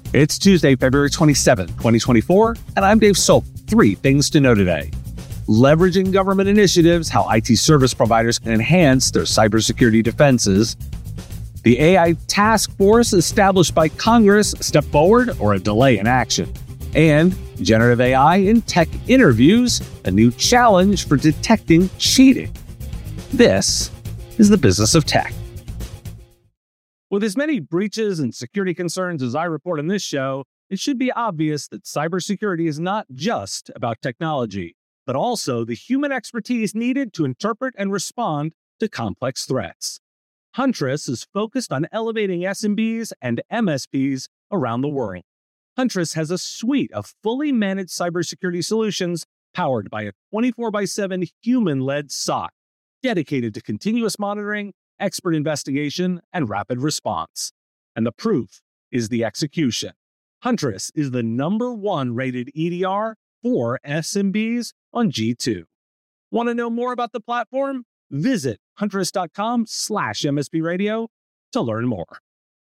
It's Tuesday, February 27th, 2024, and I'm Dave Soap. 3 things to know today. Leveraging government initiatives, how IT service providers can enhance their cybersecurity defenses. The AI task force established by Congress, a step forward or a delay in action. And generative AI in tech interviews, a new challenge for detecting cheating. This is the business of tech. With as many breaches and security concerns as I report in this show, it should be obvious that cybersecurity is not just about technology, but also the human expertise needed to interpret and respond to complex threats. Huntress is focused on elevating SMBs and MSPs around the world. Huntress has a suite of fully managed cybersecurity solutions powered by a 24/7 human-led SOC, dedicated to continuous monitoring, expert investigation, and rapid response. And the proof is the execution. Huntress is the #1 rated EDR for SMBs on G2. Want to know more about the platform? Visit huntress.com/MSP Radio to learn more.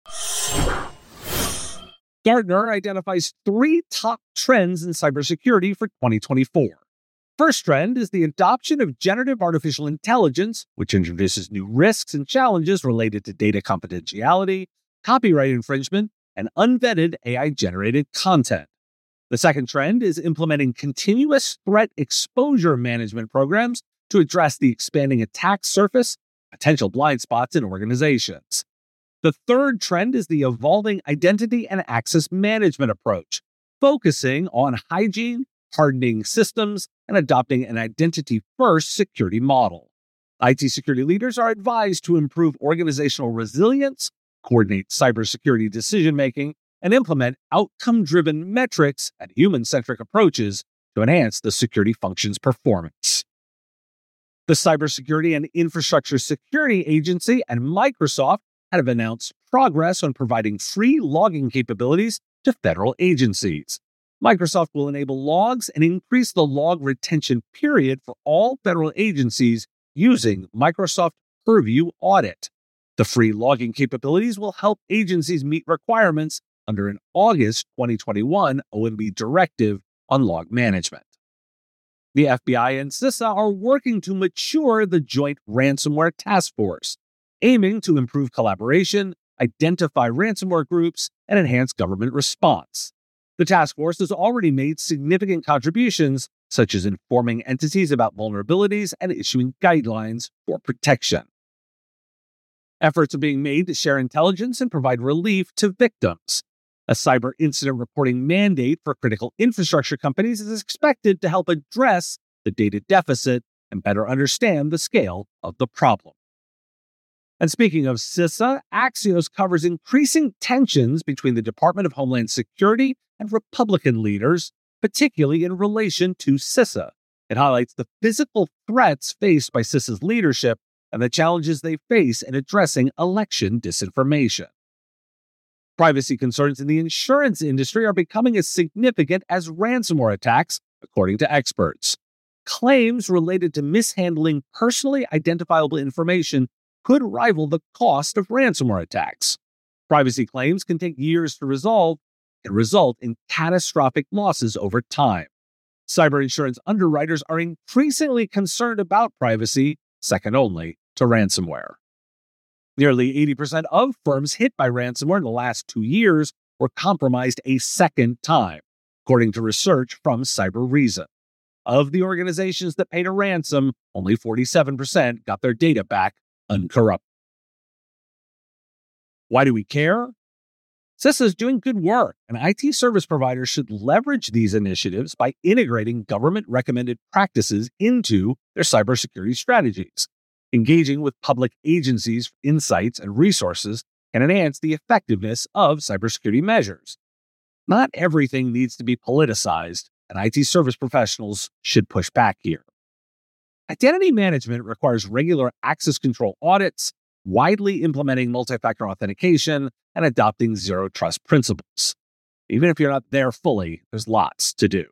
Gartner identifies 3 top trends in cybersecurity for 2024. First trend is the adoption of generative artificial intelligence, which introduces new risks and challenges related to data confidentiality, copyright infringement, and unvetted AI-generated content. The second trend is implementing continuous threat exposure management programs to address the expanding attack surface, potential blind spots in organizations. The third trend is the evolving identity and access management approach, focusing on hygiene, hardening systems, and adopting an identity-first security model. IT security leaders are advised to improve organizational resilience, coordinate cybersecurity decision-making, and implement outcome-driven metrics and human-centric approaches to enhance the security function's performance. The Cybersecurity and Infrastructure Security Agency and Microsoft have announced progress on providing free logging capabilities to federal agencies. Microsoft will enable logs and increase the log retention period for all federal agencies using Microsoft Purview Audit. The free logging capabilities will help agencies meet requirements under an August 2021 OMB directive on log management. The FBI and CISA are working to mature the Joint Ransomware Task Force, aiming to improve collaboration, identify ransomware groups, and enhance government response. The task force has already made significant contributions, such as informing entities about vulnerabilities and issuing guidelines for protection. Efforts are being made to share intelligence and provide relief to victims. A cyber incident reporting mandate for critical infrastructure companies is expected to help address the data deficit and better understand the scale of the problem. And speaking of CISA, Axios covers increasing tensions between the Department of Homeland Security and Republican leaders, particularly in relation to CISA. It highlights the physical threats faced by CISA's leadership and the challenges they face in addressing election disinformation. Privacy concerns in the insurance industry are becoming as significant as ransomware attacks, according to experts. Claims related to mishandling personally identifiable information could rival the cost of ransomware attacks. Privacy claims can take years to resolve and result in catastrophic losses over time. Cyber insurance underwriters are increasingly concerned about privacy, second only to ransomware. Nearly 80% of firms hit by ransomware in the last 2 years were compromised a second time, according to research from Cybereason. Of the organizations that paid a ransom, only 47% got their data back uncorrupted. Why do we care? CISA is doing good work, and IT service providers should leverage these initiatives by integrating government-recommended practices into their cybersecurity strategies. Engaging with public agencies for insights and resources can enhance the effectiveness of cybersecurity measures. Not everything needs to be politicized, and IT service professionals should push back here. Identity management requires regular access control audits, widely implementing multi-factor authentication, and adopting zero trust principles. Even if you're not there fully, there's lots to do.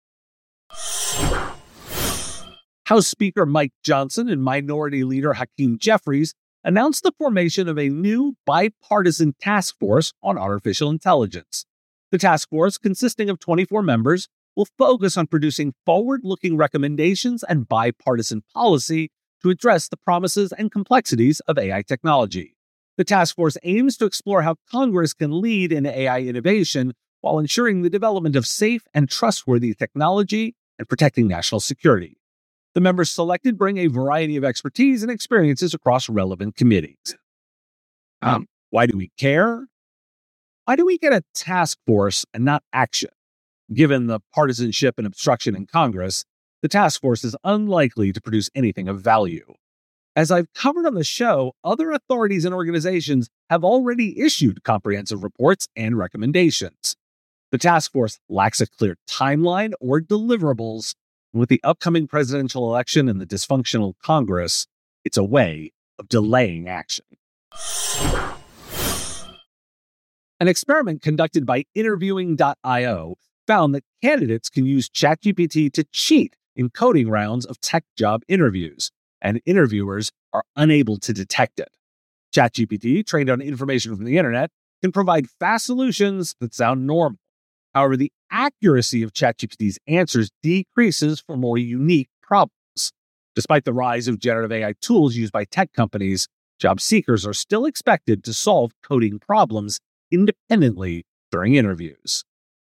House Speaker Mike Johnson and Minority Leader Hakeem Jeffries announced the formation of a new bipartisan task force on artificial intelligence. The task force, consisting of 24 members, will focus on producing forward-looking recommendations and bipartisan policy to address the promises and complexities of AI technology. The task force aims to explore how Congress can lead in AI innovation while ensuring the development of safe and trustworthy technology and protecting national security. The members selected bring a variety of expertise and experiences across relevant committees. Why do we care? Why do we get a task force and not action? Given the partisanship and obstruction in Congress, the task force is unlikely to produce anything of value. As I've covered on the show, other authorities and organizations have already issued comprehensive reports and recommendations. The task force lacks a clear timeline or deliverables, and with the upcoming presidential election and the dysfunctional Congress, it's a way of delaying action. An experiment conducted by Interviewing.io found that candidates can use ChatGPT to cheat in coding rounds of tech job interviews, and interviewers are unable to detect it. ChatGPT, trained on information from the internet, can provide fast solutions that sound normal. However, the accuracy of ChatGPT's answers decreases for more unique problems. Despite the rise of generative AI tools used by tech companies, job seekers are still expected to solve coding problems independently during interviews.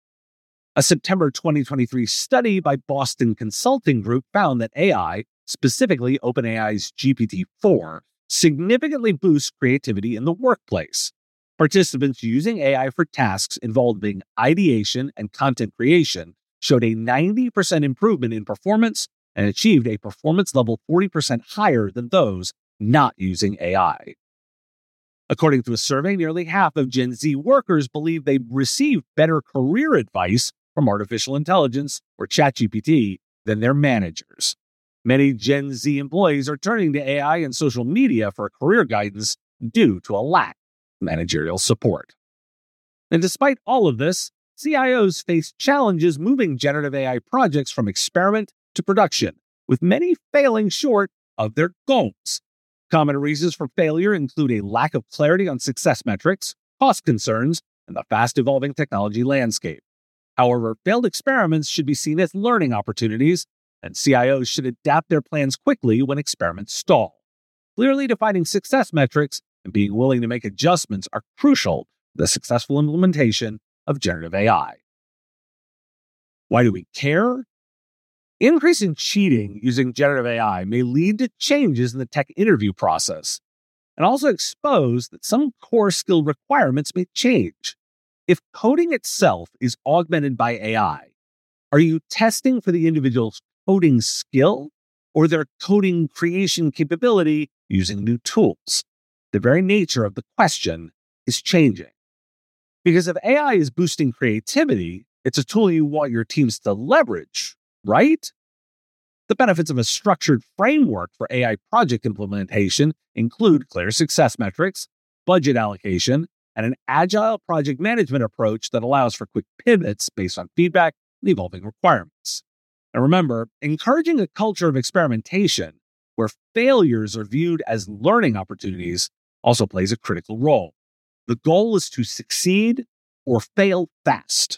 A September 2023 study by Boston Consulting Group found that AI, specifically OpenAI's GPT-4, significantly boosts creativity in the workplace. Participants using AI for tasks involving ideation and content creation showed a 90% improvement in performance and achieved a performance level 40% higher than those not using AI. According to a survey, nearly half of Gen Z workers believe they received better career advice from artificial intelligence or ChatGPT than their managers. Many Gen Z employees are turning to AI and social media for career guidance due to a lack of managerial support. And despite all of this, CIOs face challenges moving generative AI projects from experiment to production, with many failing short of their goals. Common reasons for failure include a lack of clarity on success metrics, cost concerns, and the fast-evolving technology landscape. However, failed experiments should be seen as learning opportunities, and CIOs should adapt their plans quickly when experiments stall. Clearly defining success metrics and being willing to make adjustments are crucial for the successful implementation of generative AI. Why do we care? Increasing cheating using generative AI may lead to changes in the tech interview process, and also expose that some core skill requirements may change. If coding itself is augmented by AI, are you testing for the individual's coding skill or their coding creation capability using new tools? The very nature of the question is changing. Because if AI is boosting creativity, it's a tool you want your teams to leverage, right? The benefits of a structured framework for AI project implementation include clear success metrics, budget allocation, and an agile project management approach that allows for quick pivots based on feedback and evolving requirements. And remember, encouraging a culture of experimentation where failures are viewed as learning opportunities also plays a critical role. The goal is to succeed or fail fast.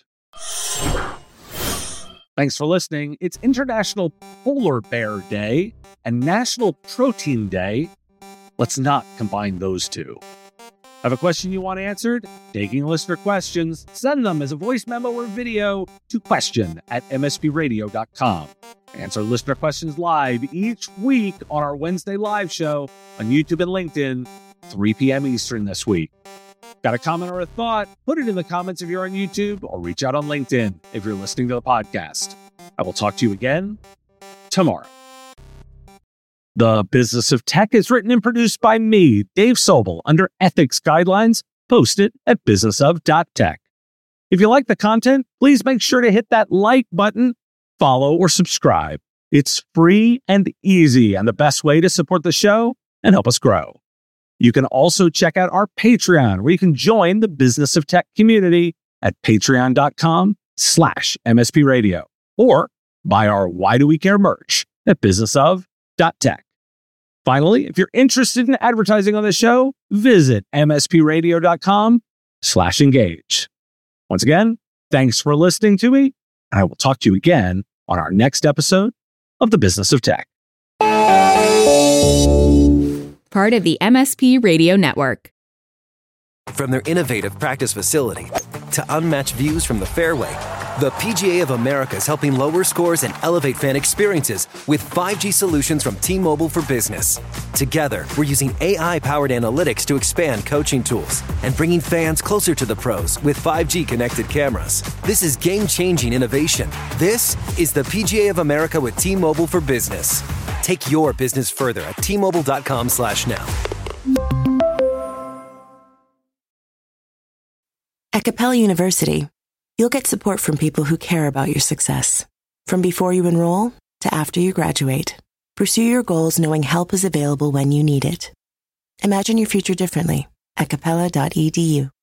Thanks for listening. It's International Polar Bear Day and National Protein Day. Let's not combine those two. Have a question you want answered? Taking listener questions, send them as a voice memo or video to question@mspradio.com. Answer listener questions live each week on our Wednesday live show on YouTube and LinkedIn, 3 p.m. Eastern this week. Got a comment or a thought? Put it in the comments if you're on YouTube, or reach out on LinkedIn if you're listening to the podcast. I will talk to you again tomorrow. The Business of Tech is written and produced by me, Dave Sobel, under ethics guidelines posted at businessof.tech. If you like the content, please make sure to hit that like button, follow, or subscribe. It's free and easy and the best way to support the show and help us grow. You can also check out our Patreon, where you can join the Business of Tech community at patreon.com/MSP Radio, or buy our Why Do We Care merch at businessof.tech. Finally, if you're interested in advertising on the show, visit mspradio.com/engage. Once again, Thanks for listening to me, and I will talk to you again on our next episode of The Business of Tech. Part of the MSP Radio Network. From their innovative practice facility to unmatched views from the fairway, the PGA of America is helping lower scores and elevate fan experiences with 5G solutions from T-Mobile for Business. Together, we're using AI-powered analytics to expand coaching tools and bringing fans closer to the pros with 5G connected cameras. This is game-changing innovation. This is the PGA of America with T-Mobile for Business. Take your business further at T-Mobile.com/now. At Capella University, you'll get support from people who care about your success. From before you enroll to after you graduate, pursue your goals knowing help is available when you need it. Imagine your future differently at capella.edu.